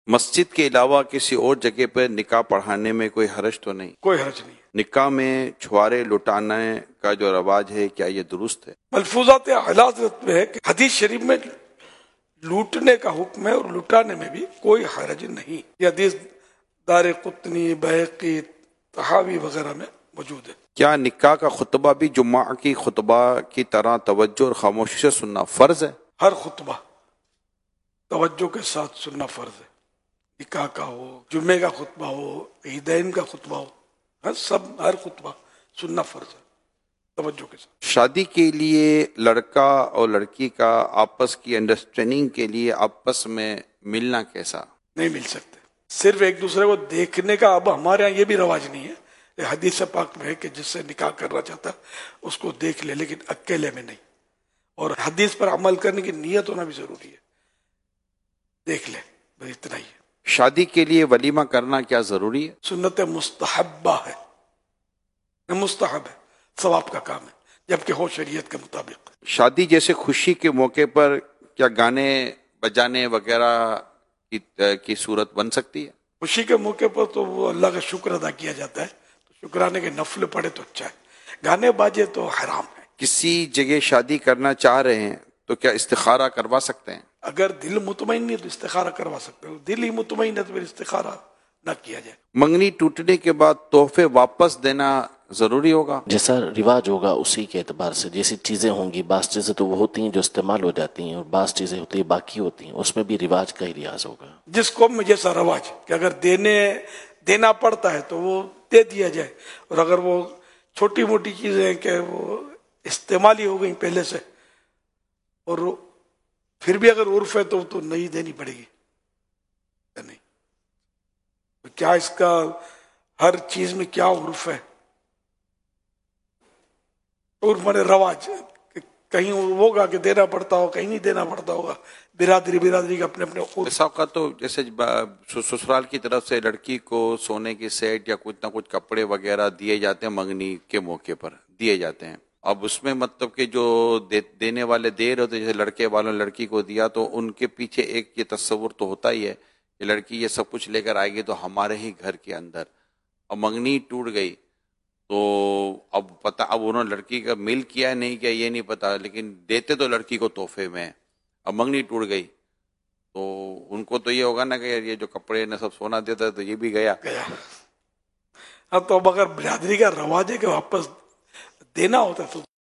مسجد کے علاوہ کسی اور جگہ پر نکاح پڑھانے میں کوئی حرج تو نہیں؟ کوئی حرج نہیں. نکاح میں چھوارے لٹانے کا جو رواج ہے کیا یہ درست ہے؟ ملفوظات اعلیٰ حضرت میں ہے کہ حدیث شریف میں لوٹنے کا حکم ہے اور لٹانے میں بھی کوئی حرج نہیں. یہ حدیث دار قطنی، بیہقی، طحاوی وغیرہ میں موجود ہے. کیا نکاح کا خطبہ بھی جمعہ کی خطبہ کی طرح توجہ اور خاموشی سے سننا فرض ہے؟ ہر خطبہ توجہ کے ساتھ سننا فرض ہے. نکاح کا ہو، جمعے کا خطبہ ہو، عیدین کا خطبہ ہو، ہر خطبہ سننا فرض ہے توجہ کے ساتھ. شادی کے لیے لڑکا اور لڑکی کا آپس کی انڈرسٹینڈنگ کے لیے آپس میں ملنا کیسا؟ نہیں مل سکتے. صرف ایک دوسرے کو دیکھنے کا اب ہمارے ہاں یہ بھی رواج نہیں ہے. حدیث پاک میں ہے کہ جس سے نکاح کرنا چاہتا ہے اس کو دیکھ لے، لیکن اکیلے میں نہیں. اور حدیث پر عمل کرنے کی نیت ہونا بھی ضروری ہے. دیکھ لے، بس اتنا ہی ہے. شادی کے لیے ولیمہ کرنا کیا ضروری ہے؟ سنت مستحبہ ہے، مستحب ہے، ثواب کا کام ہے جبکہ ہو شریعت کے مطابق. شادی جیسے خوشی کے موقع پر کیا گانے بجانے وغیرہ کی صورت بن سکتی ہے؟ خوشی کے موقع پر تو وہ اللہ کا شکر ادا کیا جاتا ہے، تو شکرانے کے نفل پڑھے تو اچھا ہے. گانے باجے تو حرام ہے. کسی جگہ شادی کرنا چاہ رہے ہیں تو کیا استخارہ کروا سکتے ہیں؟ اگر دل مطمئن نہیں تو استخارہ کروا سکتے ہو. دل ہی مطمئن ہے تو پھر استخارہ نہ کیا جائے. منگنی ٹوٹنے کے بعد تحفے واپس دینا ضروری ہوگا؟ جیسا رواج ہوگا اسی کے اعتبار سے. جیسی چیزیں ہوں گی، بعض چیزیں تو وہ ہوتی ہیں جو استعمال ہو جاتی ہیں اور بعض چیزیں ہوتی ہیں باقی ہوتی ہیں، اس میں بھی رواج کا ہی لحاظ ہوگا. جس قوم میں جیسا رواج کہ اگر دینا پڑتا ہے تو وہ دے دیا جائے، اور اگر وہ چھوٹی موٹی چیزیں ہیں کہ وہ استعمال ہی ہو گئی پہلے سے اور پھر بھی اگر عرف ہے تو نہیں دینی پڑے گی. نہیں، کیا اس کا ہر چیز میں کیا عرف ہے؟ عرف مانے رواج. کہیں ہوگا کہ دینا پڑتا ہو، کہیں نہیں دینا پڑتا ہوگا. برادری کا اپنے اپنے عرف. ایسا اوقات تو جیسے سسرال کی طرف سے لڑکی کو سونے کی سیٹ یا کچھ نہ کچھ کپڑے وغیرہ دیے جاتے ہیں، منگنی کے موقع پر دیے جاتے ہیں. اب اس میں مطلب کہ جو دینے والے دے رہے ہوتے، جیسے لڑکے والوں نے لڑکی کو دیا تو ان کے پیچھے ایک یہ تصور تو ہوتا ہی ہے کہ لڑکی یہ سب کچھ لے کر آئے گی تو ہمارے ہی گھر کے اندر. اور منگنی ٹوٹ گئی تو اب انہوں نے لڑکی کا میل کیا نہیں کیا یہ نہیں پتا، لیکن دیتے تو لڑکی کو تحفے میں. اب منگنی ٹوٹ گئی تو ان کو تو یہ ہوگا نا کہ یہ جو کپڑے نے سب سونا دیتا ہے تو یہ بھی گیا. اب تو اگر برادری کا رواج ہے کہ واپس دینا ہوتا ہے تو